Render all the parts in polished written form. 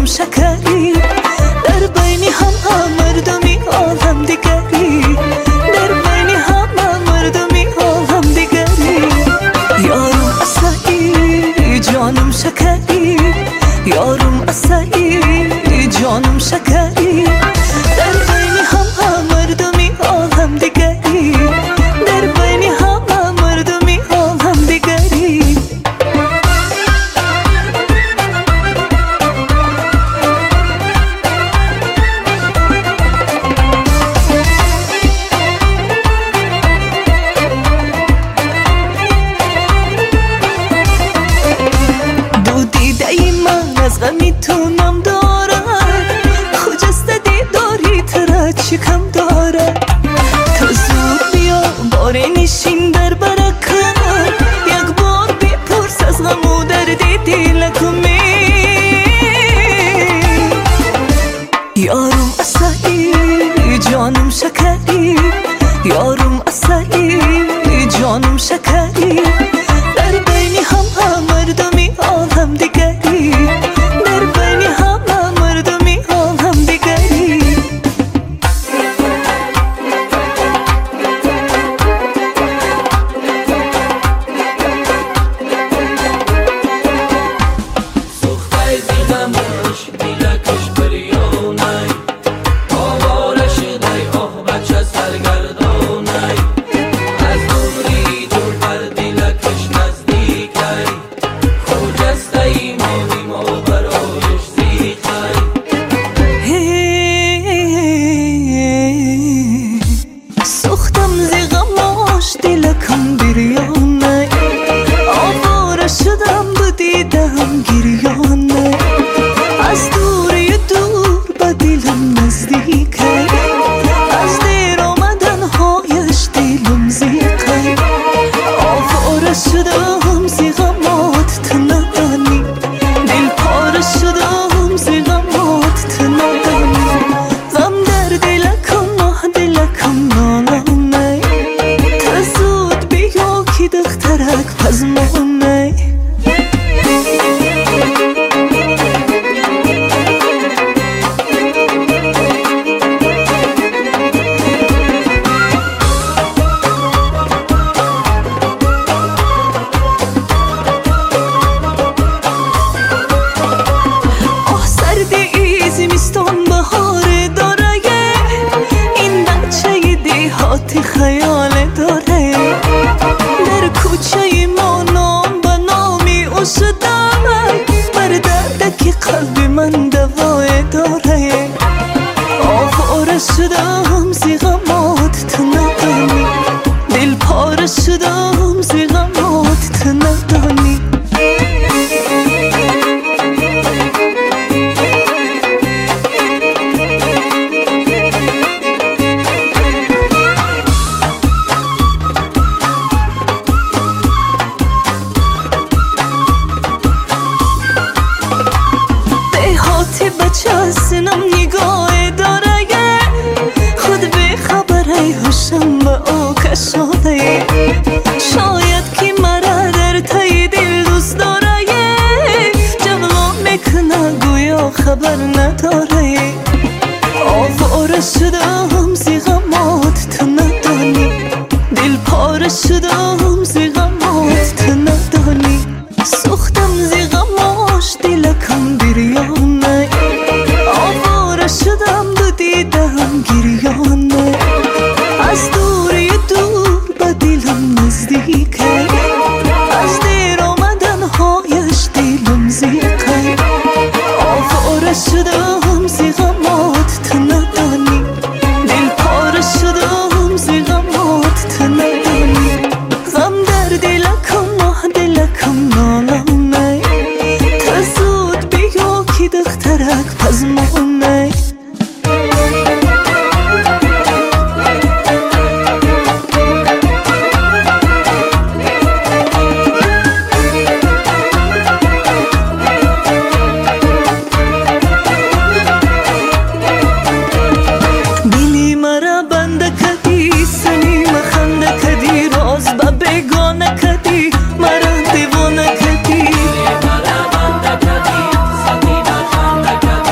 شکری، در بین همه مردمی عالم دیگری، در بین همه مردمی عالم دیگری. یارم اصلی جانم شکری، یارم اصلی جانم شکری، در بین همه مردمی عالم دیگری، در بین همه مردمی عالم دیگری. از غمی تونم دارم، خجسته دیداری ترا چی کم دارم. تو زود بیا باره نشین در برکن، یک بار بپرس از غم و درد دلکمی. یارم اصلی جانم شکری، یارم اصلی جانم شکری، در بین همه مردمی عالم دیگری، در بین همه مردمی عالم دیگری. سوخته زیغمش دیلکش بریانه، آواره شده آه بچه سرگردانه، از دوری دور بر دیلکش نزدیکه، خجسته ایمانی ما برایش زیخه. سوختم زیغماش دیلکم بریانه، آواره شدم بدیدم گریانه، از دوری دور به دلم نزدیکه، از دیر آمدن هایش دلم زیقه. آواره شدم زیغمات تندانی، دل پاره شدم زیغمات تندانی. غم در دلکم آه دلکم نالانه، تا زود بیا که دخترک پزمانه. زمستان بهار داره، این بچه دیهاتی خیال داره، در کوچه ما نام به نامی او شده، بر دردک قلب من دوای داره. آواره شدم زیغمات تو ندانی، دل پاره شدم زیغمات تو ندانی. بچه سنم نگاه داره، خود به خبره هوشم به او کشاده، شاید که مرا در تای دل دوست داره، جواب میکنه گویا خبر نداره. آواره شدم زیغمات تو ندانی، دل پاره شدم زیغمات تو ندانی. سوختم زیغماش دلکم بریانه، آواره شدم بدیدم گریانه، از دوری دور به دلم نزدیکه، از دیر آمدن هایش دلم زیقه. آواره شدم زیغمات تو ندانی، دل پاره شدم زیغمات تو ندانی. غم در دلکم آه دلکم نالانه، تا زود بیا که دخترک پزمانه. دلی مرا بنده کدی، سنی مخنده کدی، راز به بگانه کدی، مرا دیوانه کدی. مرا بنده کدی، سنی مخنده کدی،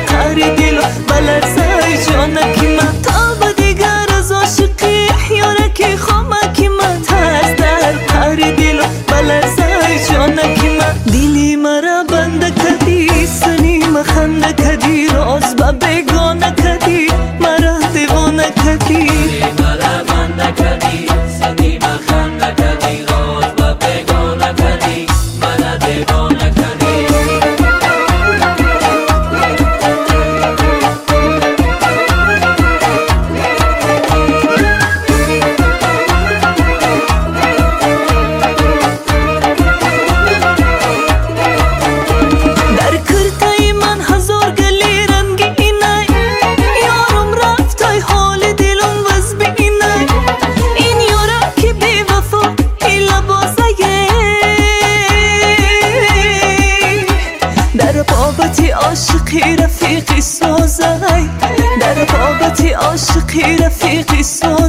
قهر دل بلرزه جانکی من تا دیگر از عاشقی یارکی خامکی من ترس در قهر دل بلرزه جانکی من دلی مرا بنده کردی سنی مخنده کردی راز با بگانه کردی مرا دیوانه کردی مرا بنده کردی سنی مخنده کردی راز با بگانه کردی مرا دیوانه کردی عاشقی رفیقی سازای در بابتی عاشقی رفیقی سازای